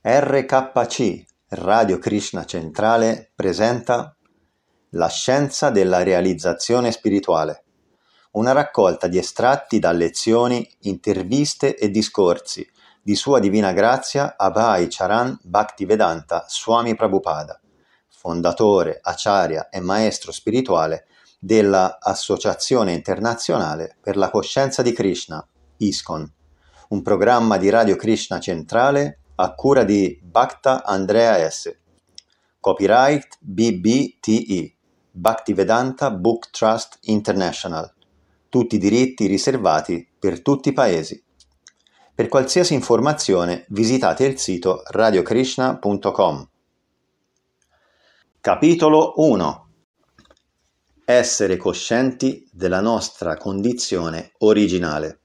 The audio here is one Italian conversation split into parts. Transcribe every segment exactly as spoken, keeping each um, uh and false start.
R K C, Radio Krishna Centrale, presenta La scienza della realizzazione spirituale, una raccolta di estratti da lezioni, interviste e discorsi di Sua Divina Grazia Abhay Charan Bhaktivedanta Swami Prabhupada, fondatore, acharya e maestro spirituale della Associazione Internazionale per la Coscienza di Krishna, ISKCON, un programma di Radio Krishna Centrale a cura di Bhakta Andrea S. Copyright B B T I, Bhaktivedanta Book Trust International. Tutti i diritti riservati per tutti i paesi. Per qualsiasi informazione visitate il sito radio krishna punto com. Capitolo uno. Essere coscienti della nostra condizione originale.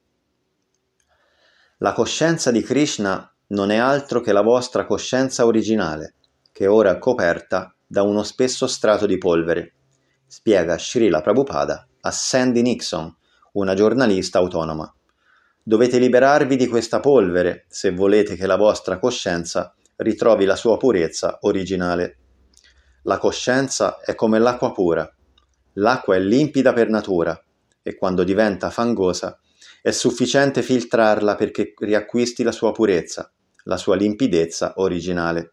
La coscienza di Krishna non è altro che la vostra coscienza originale, che ora è coperta da uno spesso strato di polvere, spiega Srila Prabhupada a Sandy Nixon, una giornalista autonoma. Dovete liberarvi di questa polvere se volete che la vostra coscienza ritrovi la sua purezza originale. La coscienza è come l'acqua pura. L'acqua è limpida per natura e quando diventa fangosa è sufficiente filtrarla perché riacquisti la sua purezza, la sua limpidezza originale.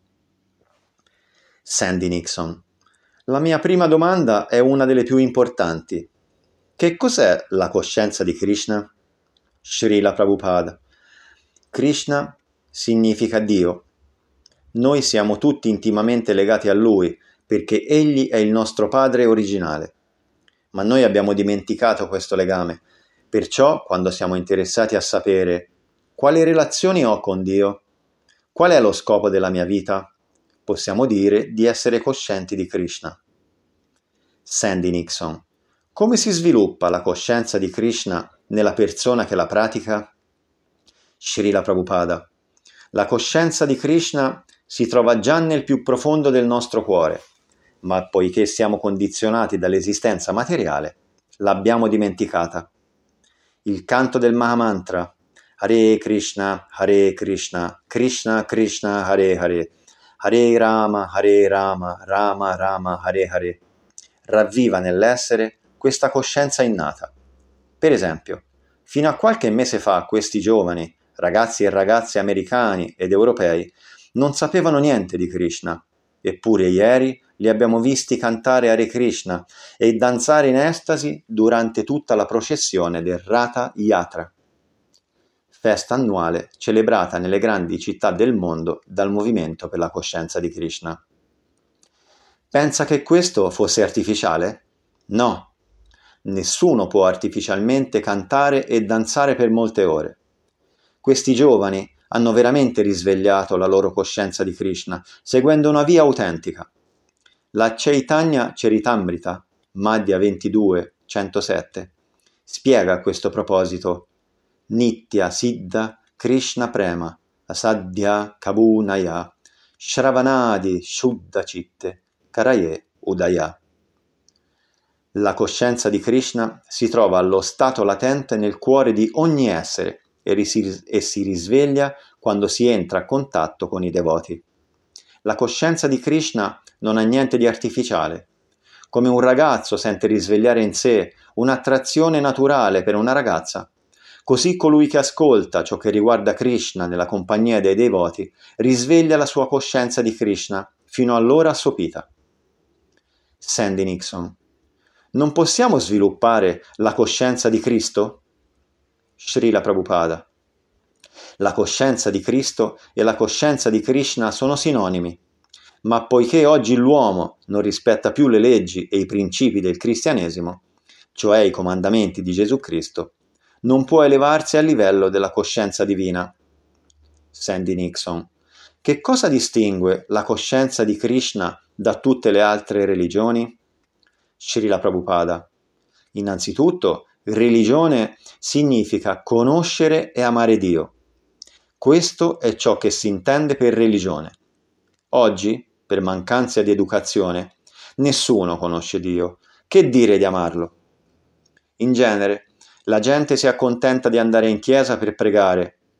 Sandy Nixon. La mia prima domanda è una delle più importanti. Che cos'è la coscienza di Krishna? Srila Prabhupada. Krishna significa Dio. Noi siamo tutti intimamente legati a Lui perché Egli è il nostro Padre originale. Ma noi abbiamo dimenticato questo legame. Perciò, quando siamo interessati a sapere quali relazioni ho con Dio, qual è lo scopo della mia vita, possiamo dire di essere coscienti di Krishna. Sandy Nixon. Come si sviluppa la coscienza di Krishna nella persona che la pratica? Srila Prabhupada. La coscienza di Krishna si trova già nel più profondo del nostro cuore, ma poiché siamo condizionati dall'esistenza materiale, l'abbiamo dimenticata. Il canto del Mahamantra, Hare Krishna, Hare Krishna, Krishna Krishna, Hare Hare, Hare Rama, Hare Rama, Rama Rama, Hare Hare, ravviva nell'essere questa coscienza innata. Per esempio, fino a qualche mese fa questi giovani, ragazzi e ragazze americani ed europei, non sapevano niente di Krishna, eppure ieri li abbiamo visti cantare Hare Krishna e danzare in estasi durante tutta la processione del Ratha Yatra, festa annuale celebrata nelle grandi città del mondo dal movimento per la coscienza di Krishna. Pensa che questo fosse artificiale? No, nessuno può artificialmente cantare e danzare per molte ore. Questi giovani hanno veramente risvegliato la loro coscienza di Krishna, seguendo una via autentica. La Chaitanya Charitamrita, Madhya ventidue centosette, spiega a questo proposito Nitya Siddha Krishna Prema Asadhya Kabunaya Shravanadi Shuddha Chitte Karaye Udaya. La coscienza di Krishna si trova allo stato latente nel cuore di ogni essere e, ris- e si risveglia quando si entra a contatto con i devoti. La coscienza di Krishna non ha niente di artificiale. Come un ragazzo sente risvegliare in sé un'attrazione naturale per una ragazza, così colui che ascolta ciò che riguarda Krishna nella compagnia dei devoti risveglia la sua coscienza di Krishna fino allora assopita. Sandy Nixon. Non possiamo sviluppare la coscienza di Cristo? Srila Prabhupada. La coscienza di Cristo e la coscienza di Krishna sono sinonimi, ma poiché oggi l'uomo non rispetta più le leggi e i principi del cristianesimo, cioè i comandamenti di Gesù Cristo, non può elevarsi al livello della coscienza divina. Sandy Nixon. Che cosa distingue la coscienza di Krishna da tutte le altre religioni? Srila Prabhupada. Innanzitutto, religione significa conoscere e amare Dio. Questo è ciò che si intende per religione. Oggi, per mancanza di educazione, nessuno conosce Dio. Che dire di amarlo? In genere, la gente si accontenta di andare in chiesa per pregare,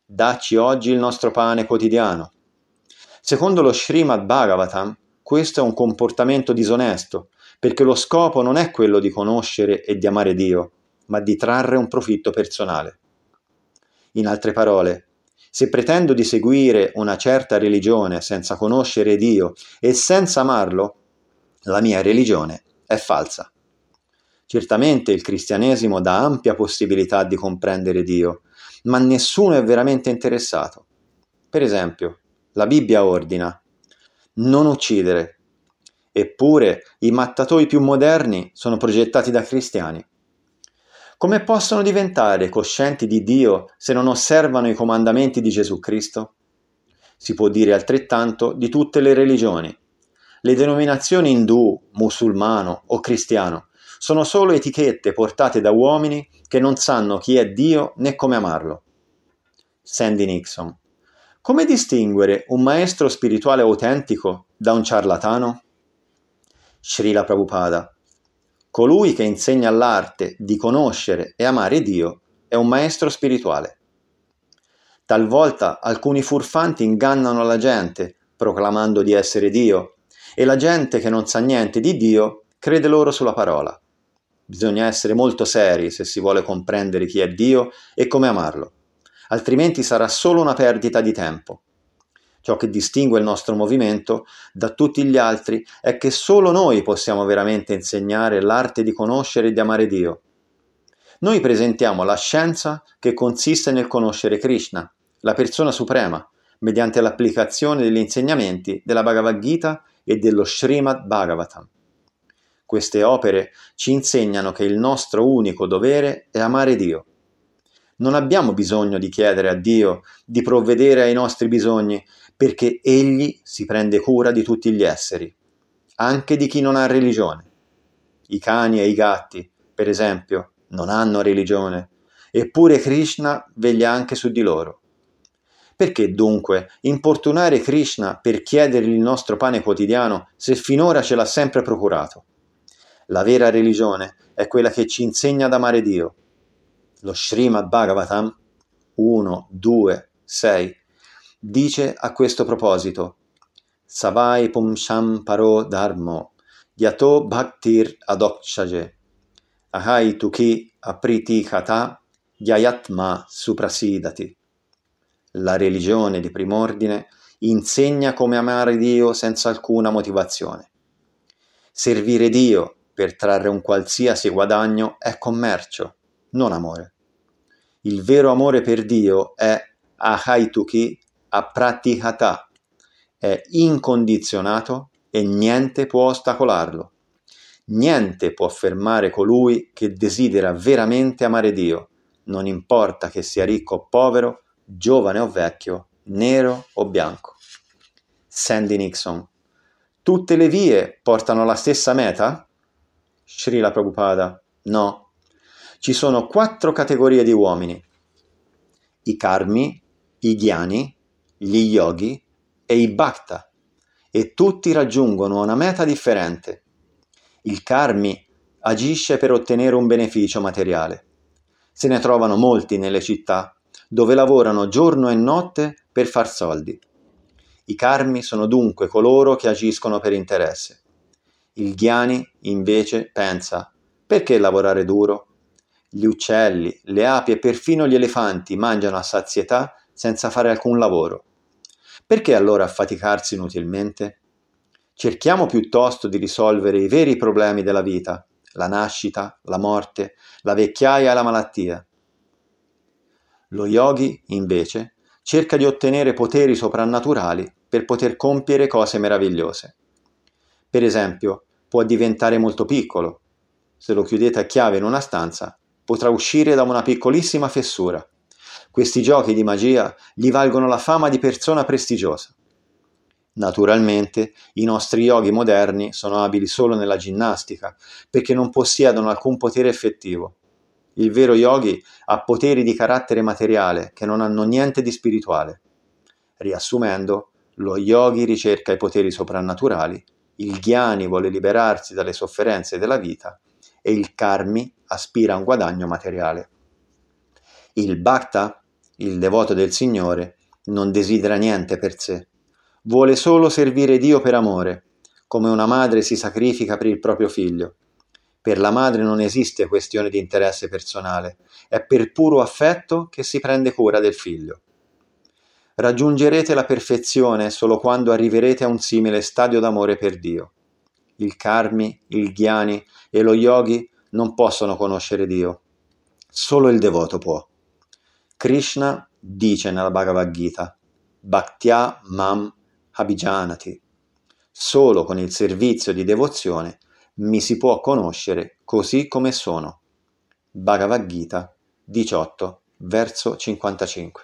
dacci oggi il nostro pane quotidiano. Secondo lo Srimad Bhagavatam, questo è un comportamento disonesto, perché lo scopo non è quello di conoscere e di amare Dio, ma di trarre un profitto personale. In altre parole, se pretendo di seguire una certa religione senza conoscere Dio e senza amarlo, la mia religione è falsa. Certamente il cristianesimo dà ampia possibilità di comprendere Dio, ma nessuno è veramente interessato. Per esempio, la Bibbia ordina: non uccidere. Eppure i mattatoi più moderni sono progettati da cristiani. Come possono diventare coscienti di Dio se non osservano i comandamenti di Gesù Cristo? Si può dire altrettanto di tutte le religioni. Le denominazioni indù, musulmano o cristiano sono solo etichette portate da uomini che non sanno chi è Dio né come amarlo. Sandy Nixon. Come distinguere un maestro spirituale autentico da un ciarlatano? Srila Prabhupada. Colui che insegna l'arte di conoscere e amare Dio è un maestro spirituale. Talvolta alcuni furfanti ingannano la gente proclamando di essere Dio, e la gente che non sa niente di Dio crede loro sulla parola. Bisogna essere molto seri se si vuole comprendere chi è Dio e come amarlo, altrimenti sarà solo una perdita di tempo. Ciò che distingue il nostro movimento da tutti gli altri è che solo noi possiamo veramente insegnare l'arte di conoscere e di amare Dio. Noi presentiamo la scienza che consiste nel conoscere Krishna, la persona suprema, mediante l'applicazione degli insegnamenti della Bhagavad Gita e dello Srimad Bhagavatam. Queste opere ci insegnano che il nostro unico dovere è amare Dio. Non abbiamo bisogno di chiedere a Dio di provvedere ai nostri bisogni, perché Egli si prende cura di tutti gli esseri, anche di chi non ha religione. I cani e i gatti, per esempio, non hanno religione, eppure Krishna veglia anche su di loro. Perché dunque importunare Krishna per chiedergli il nostro pane quotidiano se finora ce l'ha sempre procurato? La vera religione è quella che ci insegna ad amare Dio. Lo Srimad Bhagavatam uno, due, sei dice a questo proposito: Savai pumsham paro dharmo yato bhaktir adokshaje ahai tuki apriti kata yayatma suprasidati. La religione di prim'ordine insegna come amare Dio senza alcuna motivazione. Servire Dio per trarre un qualsiasi guadagno è commercio, non amore. Il vero amore per Dio è ahaituki apratihata, è incondizionato e niente può ostacolarlo. Niente può fermare colui che desidera veramente amare Dio, non importa che sia ricco o povero, giovane o vecchio, nero o bianco. Sandy Nixon. Tutte le vie portano alla stessa meta? Srila Prabhupada. No. Ci sono quattro categorie di uomini: i karmi, i jnani, gli yogi e i bhakta, e tutti raggiungono una meta differente. Il karmi agisce per ottenere un beneficio materiale. Se ne trovano molti nelle città, dove lavorano giorno e notte per far soldi. I karmi sono dunque coloro che agiscono per interesse. Il jnani, invece, pensa: perché lavorare duro? Gli uccelli, le api e perfino gli elefanti mangiano a sazietà senza fare alcun lavoro. Perché allora affaticarsi inutilmente? Cerchiamo piuttosto di risolvere i veri problemi della vita: la nascita, la morte, la vecchiaia e la malattia. Lo yogi, invece, cerca di ottenere poteri soprannaturali per poter compiere cose meravigliose. Per esempio, può diventare molto piccolo. Se lo chiudete a chiave in una stanza, potrà uscire da una piccolissima fessura. Questi giochi di magia gli valgono la fama di persona prestigiosa. Naturalmente, i nostri yogi moderni sono abili solo nella ginnastica, perché non possiedono alcun potere effettivo. Il vero yogi ha poteri di carattere materiale che non hanno niente di spirituale. Riassumendo, lo yogi ricerca i poteri soprannaturali, il jnani vuole liberarsi dalle sofferenze della vita e il karmi aspira a un guadagno materiale. Il bhakta il devoto del Signore, non desidera niente per sé. Vuole solo servire Dio per amore, come una madre si sacrifica per il proprio figlio. Per la madre non esiste questione di interesse personale, è per puro affetto che si prende cura del figlio. Raggiungerete la perfezione solo quando arriverete a un simile stadio d'amore per Dio. Il karmi, il jnani e lo yogi non possono conoscere Dio. Solo il devoto può. Krishna dice nella Bhagavad Gita: Bhaktya mam abhijanati. Solo con il servizio di devozione mi si può conoscere così come sono. Bhagavad Gita diciotto, verso cinquantacinque.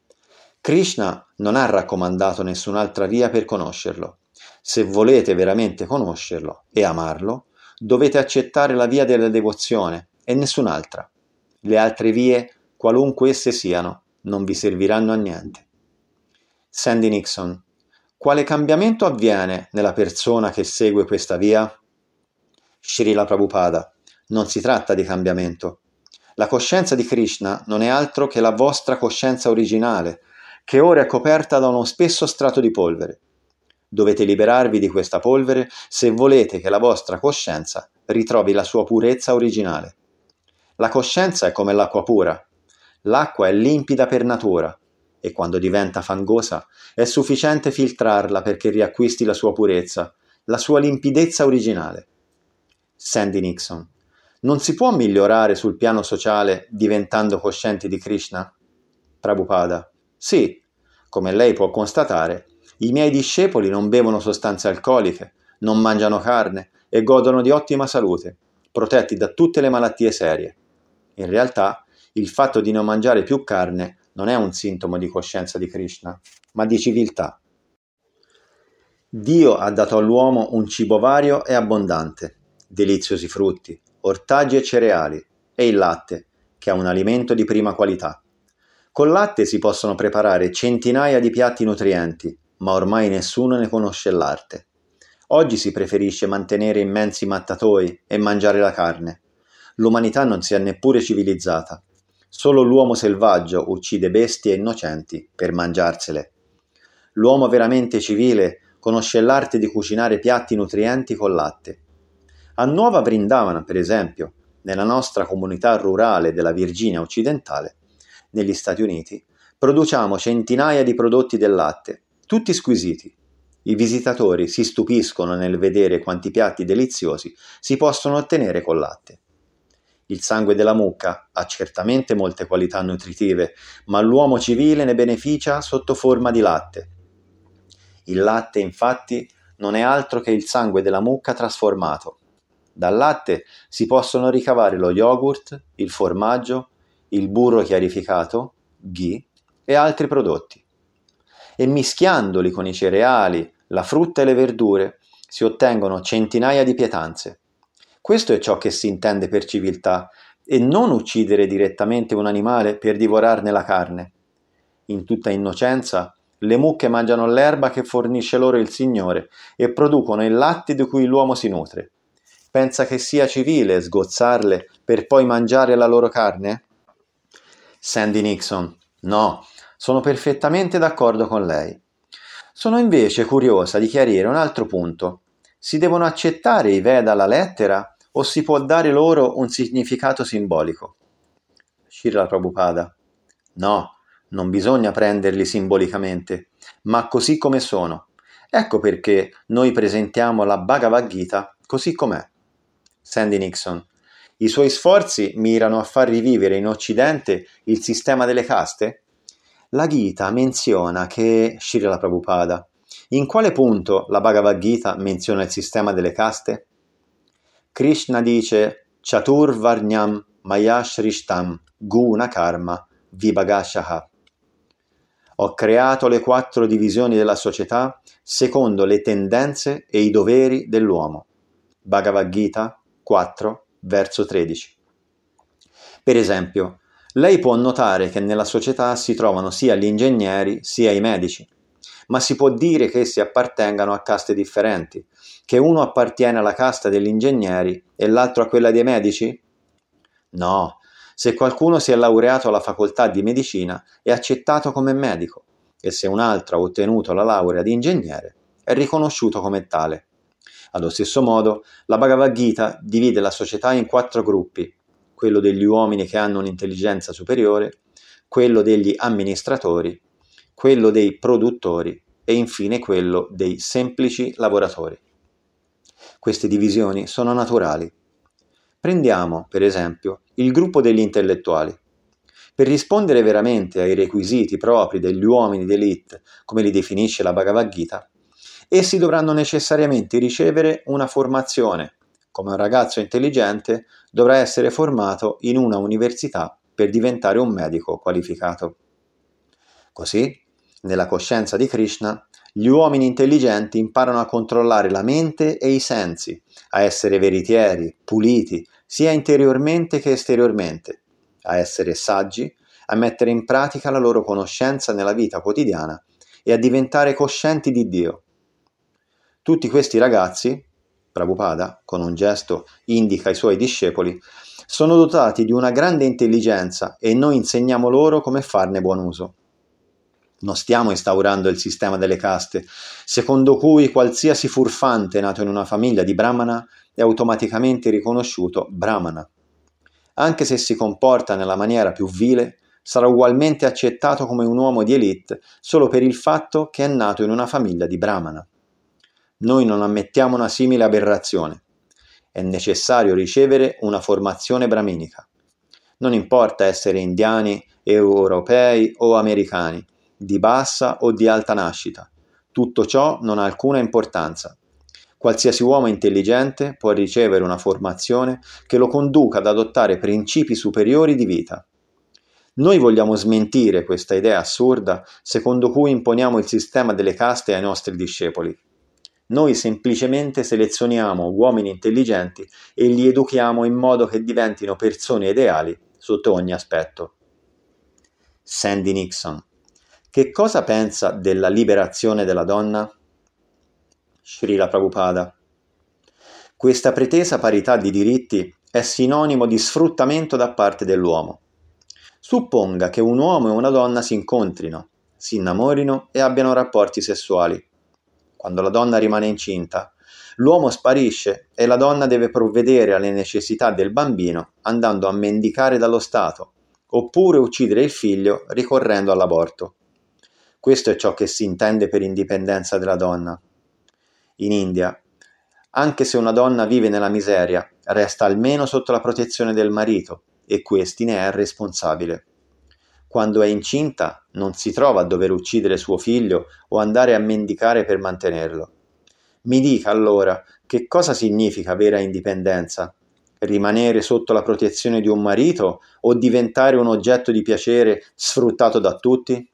Krishna non ha raccomandato nessun'altra via per conoscerlo. Se volete veramente conoscerlo e amarlo, dovete accettare la via della devozione e nessun'altra. Le altre vie, qualunque esse siano, non vi serviranno a niente. Sandy Nixon: quale cambiamento avviene nella persona che segue questa via? Srila Prabhupada: non si tratta di cambiamento. La coscienza di Krishna non è altro che la vostra coscienza originale, che ora è coperta da uno spesso strato di polvere. Dovete liberarvi di questa polvere se volete che la vostra coscienza ritrovi la sua purezza originale. La coscienza è come l'acqua pura. L'acqua è limpida per natura e quando diventa fangosa è sufficiente filtrarla perché riacquisti la sua purezza, la sua limpidezza originale. Sandy Nixon: non si può migliorare sul piano sociale diventando coscienti di Krishna? Prabhupada: sì, come lei può constatare, i miei discepoli non bevono sostanze alcoliche, non mangiano carne e godono di ottima salute, protetti da tutte le malattie serie. In realtà, il fatto di non mangiare più carne non è un sintomo di coscienza di Krishna, ma di civiltà. Dio ha dato all'uomo un cibo vario e abbondante, deliziosi frutti, ortaggi e cereali, e il latte, che è un alimento di prima qualità. Col latte si possono preparare centinaia di piatti nutrienti, ma ormai nessuno ne conosce l'arte. Oggi si preferisce mantenere immensi mattatoi e mangiare la carne. L'umanità non si è neppure civilizzata. Solo l'uomo selvaggio uccide bestie innocenti per mangiarsele. L'uomo veramente civile conosce l'arte di cucinare piatti nutrienti col latte. A Nuova Vrindavana, per esempio, nella nostra comunità rurale della Virginia occidentale, negli Stati Uniti, produciamo centinaia di prodotti del latte, tutti squisiti. I visitatori si stupiscono nel vedere quanti piatti deliziosi si possono ottenere col latte. Il sangue della mucca ha certamente molte qualità nutritive, ma l'uomo civile ne beneficia sotto forma di latte. Il latte, infatti, non è altro che il sangue della mucca trasformato. Dal latte si possono ricavare lo yogurt, il formaggio, il burro chiarificato, ghee e altri prodotti. E mischiandoli con i cereali, la frutta e le verdure si ottengono centinaia di pietanze. Questo è ciò che si intende per civiltà, e non uccidere direttamente un animale per divorarne la carne. In tutta innocenza, le mucche mangiano l'erba che fornisce loro il Signore e producono il latte di cui l'uomo si nutre. Pensa che sia civile sgozzarle per poi mangiare la loro carne? Sandy Nixon: no, sono perfettamente d'accordo con lei. Sono invece curiosa di chiarire un altro punto. Si devono accettare i Veda alla lettera o si può dare loro un significato simbolico? Srila Prabhupada: no, non bisogna prenderli simbolicamente, ma così come sono. Ecco perché noi presentiamo la Bhagavad Gita così com'è. Sandy Nixon: i suoi sforzi mirano a far rivivere in Occidente il sistema delle caste? La Gita menziona che, Srila Prabhupada, in quale punto la Bhagavad Gita menziona il sistema delle caste? Krishna dice Chatur Varnyam Maya Shrishtam Guna Karma Vibhagashaha. Ho creato le quattro divisioni della società secondo le tendenze e i doveri dell'uomo. Bhagavad Gita quattro, verso tredici. Per esempio, lei può notare che nella società si trovano sia gli ingegneri sia i medici, ma si può dire che essi appartengano a caste differenti, che uno appartiene alla casta degli ingegneri e l'altro a quella dei medici? No, Se qualcuno si è laureato alla facoltà di medicina, è accettato come medico, e se un altro ha ottenuto la laurea di ingegnere, è riconosciuto come tale. Allo stesso modo, la Bhagavad Gita divide la società in quattro gruppi: quello degli uomini che hanno un'intelligenza superiore, quello degli amministratori, quello dei produttori e infine quello dei semplici lavoratori. Queste divisioni sono naturali. Prendiamo, per esempio, il gruppo degli intellettuali. Per rispondere veramente ai requisiti propri degli uomini d'élite, come li definisce la Bhagavad Gita, essi dovranno necessariamente ricevere una formazione. Come un ragazzo intelligente dovrà essere formato in una università per diventare un medico qualificato. Così, nella coscienza di Krishna, gli uomini intelligenti imparano a controllare la mente e i sensi, a essere veritieri, puliti, sia interiormente che esteriormente, a essere saggi, a mettere in pratica la loro conoscenza nella vita quotidiana e a diventare coscienti di Dio. Tutti questi ragazzi, Prabhupada, con un gesto, indica ai suoi discepoli, sono dotati di una grande intelligenza e noi insegniamo loro come farne buon uso. Non stiamo instaurando il sistema delle caste, secondo cui qualsiasi furfante nato in una famiglia di Brahmana è automaticamente riconosciuto Brahmana. Anche se si comporta nella maniera più vile, sarà ugualmente accettato come un uomo di élite solo per il fatto che è nato in una famiglia di Brahmana. Noi non ammettiamo una simile aberrazione. È necessario ricevere una formazione brahminica. Non importa essere indiani, europei o americani, di bassa o di alta nascita. Tutto ciò non ha alcuna importanza. Qualsiasi uomo intelligente può ricevere una formazione che lo conduca ad adottare principi superiori di vita. Noi vogliamo smentire questa idea assurda secondo cui imponiamo il sistema delle caste ai nostri discepoli. Noi semplicemente selezioniamo uomini intelligenti e li educhiamo in modo che diventino persone ideali sotto ogni aspetto. Sandy Nixon. Che cosa pensa della liberazione della donna? Srila Prabhupada. Questa pretesa parità di diritti è sinonimo di sfruttamento da parte dell'uomo. Supponga che un uomo e una donna si incontrino, si innamorino e abbiano rapporti sessuali. Quando la donna rimane incinta, l'uomo sparisce e la donna deve provvedere alle necessità del bambino andando a mendicare dallo Stato, oppure uccidere il figlio ricorrendo all'aborto. Questo è ciò che si intende per indipendenza della donna. In India, anche se una donna vive nella miseria, resta almeno sotto la protezione del marito e questi ne è responsabile. Quando è incinta non si trova a dover uccidere suo figlio o andare a mendicare per mantenerlo. Mi dica allora che cosa significa vera indipendenza? Rimanere sotto la protezione di un marito o diventare un oggetto di piacere sfruttato da tutti?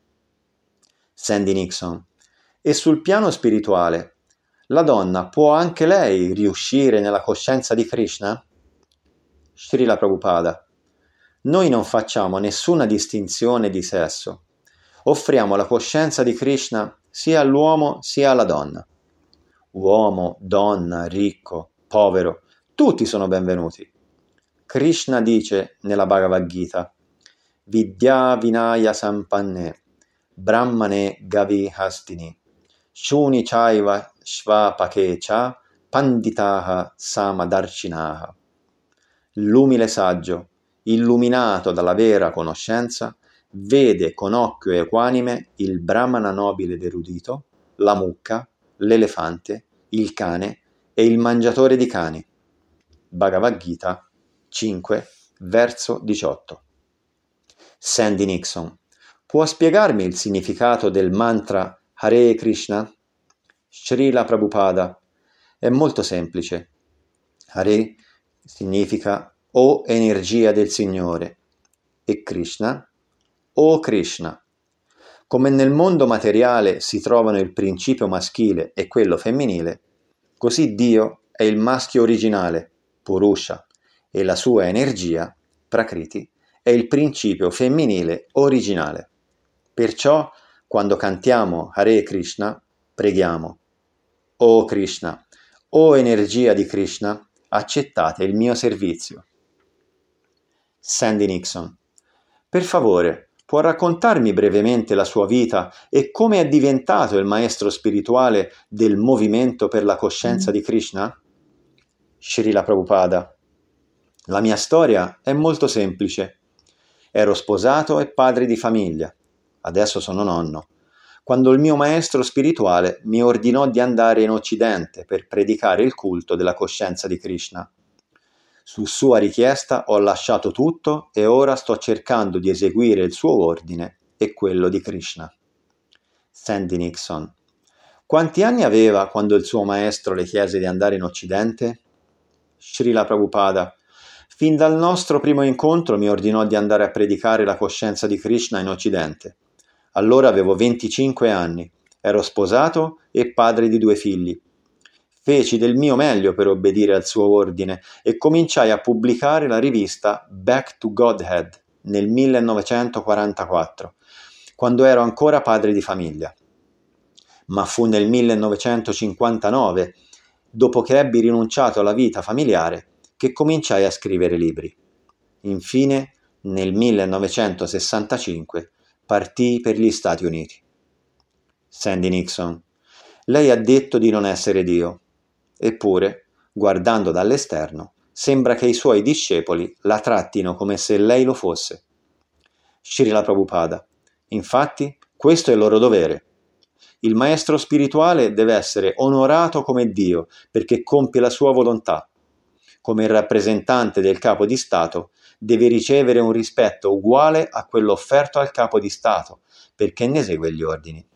Sandy Nixon. E sul piano spirituale, la donna può anche lei riuscire nella coscienza di Krishna? Srila Prabhupada. Noi non facciamo nessuna distinzione di sesso. Offriamo la coscienza di Krishna sia all'uomo sia alla donna. Uomo, donna, ricco, povero, tutti sono benvenuti. Krishna dice nella Bhagavad Gita: Vidya Vinaya Sampanne Brahmane Gavi Hastini Shuni Chaiva Shvapake Cha Panditaha Samadarshinaha. L'umile saggio, illuminato dalla vera conoscenza, vede con occhio equanime il brahmana nobile ed erudito, la mucca, l'elefante, il cane e il mangiatore di cani. Bhagavad Gita cinque, verso diciotto. Sandy Nixon. Può spiegarmi il significato del mantra Hare Krishna? Srila Prabhupada. È molto semplice. Hare significa o energia del Signore e Krishna o Krishna. Come nel mondo materiale si trovano il principio maschile e quello femminile, così Dio è il maschio originale, Purusha, e la sua energia, Prakriti, è il principio femminile originale. Perciò, quando cantiamo Hare Krishna, preghiamo: O Krishna, o energia di Krishna, accettate il mio servizio. Sandy Nixon: per favore, può raccontarmi brevemente la sua vita e come è diventato il maestro spirituale del movimento per la coscienza di Krishna? Srila Prabhupada: la mia storia è molto semplice. Ero sposato e padre di famiglia. Adesso sono nonno. Quando il mio maestro spirituale mi ordinò di andare in Occidente per predicare il culto della coscienza di Krishna. Su sua richiesta ho lasciato tutto e ora sto cercando di eseguire il suo ordine e quello di Krishna. Sandy Nixon: quanti anni aveva quando il suo maestro le chiese di andare in Occidente? Srila Prabhupada: fin dal nostro primo incontro mi ordinò di andare a predicare la coscienza di Krishna in Occidente. Allora avevo venticinque anni, ero sposato e padre di due figli. Feci del mio meglio per obbedire al suo ordine e cominciai a pubblicare la rivista Back to Godhead nel millenovecentoquarantaquattro, quando ero ancora padre di famiglia. Ma fu nel millenovecentocinquantanove, dopo che ebbi rinunciato alla vita familiare, che cominciai a scrivere libri. Infine, nel millenovecentosessantacinque, partii per gli Stati Uniti. Sandy Nixon: lei ha detto di non essere Dio. Eppure, guardando dall'esterno, sembra che i suoi discepoli la trattino come se lei lo fosse. Srila Prabhupada: infatti, questo è il loro dovere. Il maestro spirituale deve essere onorato come Dio perché compie la sua volontà. Come il rappresentante del capo di Stato, deve ricevere un rispetto uguale a quello offerto al capo di Stato, perché ne esegue gli ordini.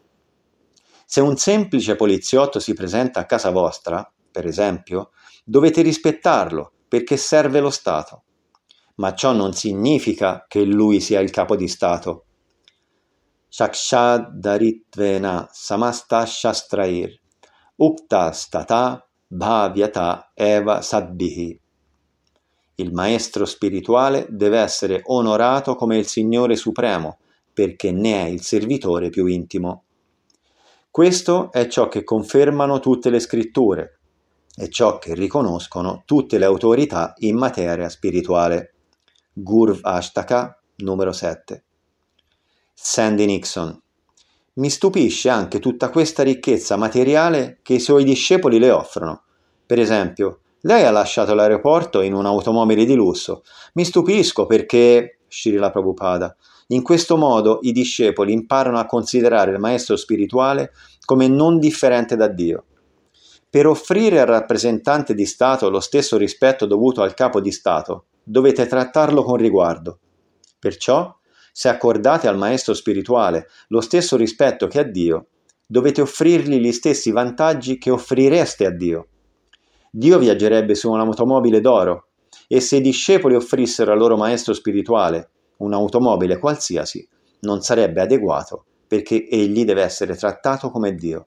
Se un semplice poliziotto si presenta a casa vostra, per esempio, dovete rispettarlo, perché serve lo Stato. Ma ciò non significa che lui sia il capo di Stato. Shakshad Daritvena Samasta Shastrair Ukta Stata Bhavyata Eva Sadbihi. Il maestro spirituale deve essere onorato come il Signore Supremo, perché ne è il servitore più intimo. Questo è ciò che confermano tutte le scritture e ciò che riconoscono tutte le autorità in materia spirituale. Gurv Ashtaka, numero sette. Sandy Nixon: mi stupisce anche tutta questa ricchezza materiale che i suoi discepoli le offrono. Per esempio, lei ha lasciato l'aeroporto in un'automobile di lusso. Mi stupisco perché, Srila Prabhupada, in questo modo i discepoli imparano a considerare il maestro spirituale come non differente da Dio. Per offrire al rappresentante di Stato lo stesso rispetto dovuto al capo di Stato, dovete trattarlo con riguardo. Perciò, se accordate al maestro spirituale lo stesso rispetto che a Dio, dovete offrirgli gli stessi vantaggi che offrireste a Dio. Dio viaggerebbe su un'automobile d'oro e se i discepoli offrissero al loro maestro spirituale un'automobile qualsiasi, non sarebbe adeguato perché egli deve essere trattato come Dio.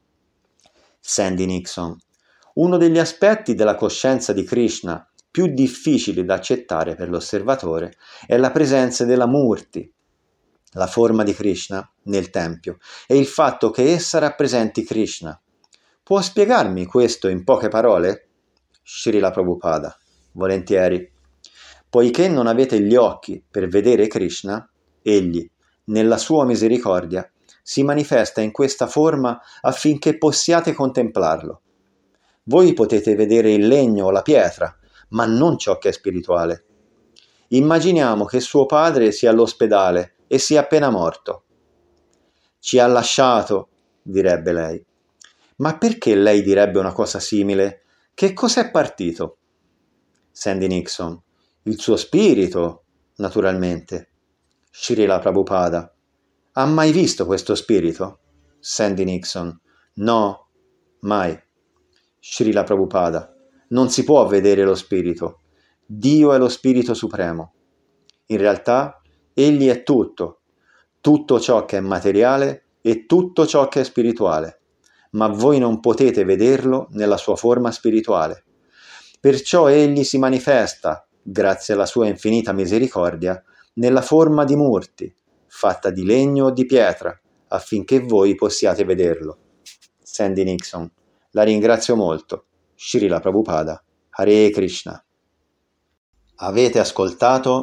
Sandy Nixon: uno degli aspetti della coscienza di Krishna più difficili da accettare per l'osservatore è la presenza della Murti, la forma di Krishna, nel Tempio e il fatto che essa rappresenti Krishna. Può spiegarmi questo in poche parole? Srila Prabhupada: volentieri. Poiché non avete gli occhi per vedere Krishna, egli, nella sua misericordia, si manifesta in questa forma affinché possiate contemplarlo. Voi potete vedere il legno o la pietra, ma non ciò che è spirituale. Immaginiamo che suo padre sia all'ospedale e sia appena morto. Ci ha lasciato, direbbe lei. Ma perché lei direbbe una cosa simile? Che cos'è partito? Sandy Nixon: il suo spirito, naturalmente. Srila Prabhupada: ha mai visto questo spirito? Sandy Nixon: no, mai. Srila Prabhupada: non si può vedere lo spirito. Dio è lo spirito supremo. In realtà, egli è tutto, tutto ciò che è materiale e tutto ciò che è spirituale. Ma voi non potete vederlo nella sua forma spirituale. Perciò egli si manifesta, grazie alla sua infinita misericordia, nella forma di Murti, fatta di legno o di pietra, affinché voi possiate vederlo. Sandy Nixon: la ringrazio molto. Srila Prabhupada. Hare Krishna. Avete ascoltato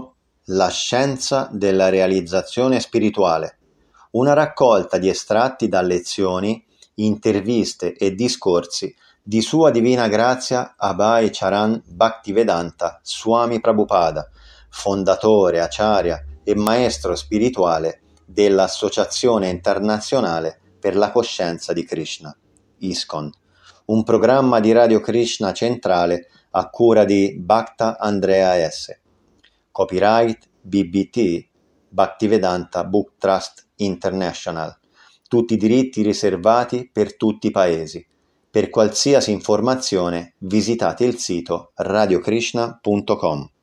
La scienza della realizzazione spirituale, una raccolta di estratti da lezioni, interviste e discorsi di Sua Divina Grazia Abhay Charan Bhaktivedanta Swami Prabhupada, fondatore, acharya e maestro spirituale dell'Associazione Internazionale per la Coscienza di Krishna, ISKCON, un programma di Radio Krishna centrale a cura di Bhakta Andrea S. Copyright B B T Bhaktivedanta Book Trust International. Tutti i diritti riservati per tutti i paesi. Per qualsiasi informazione visitate il sito radio krishna punto com.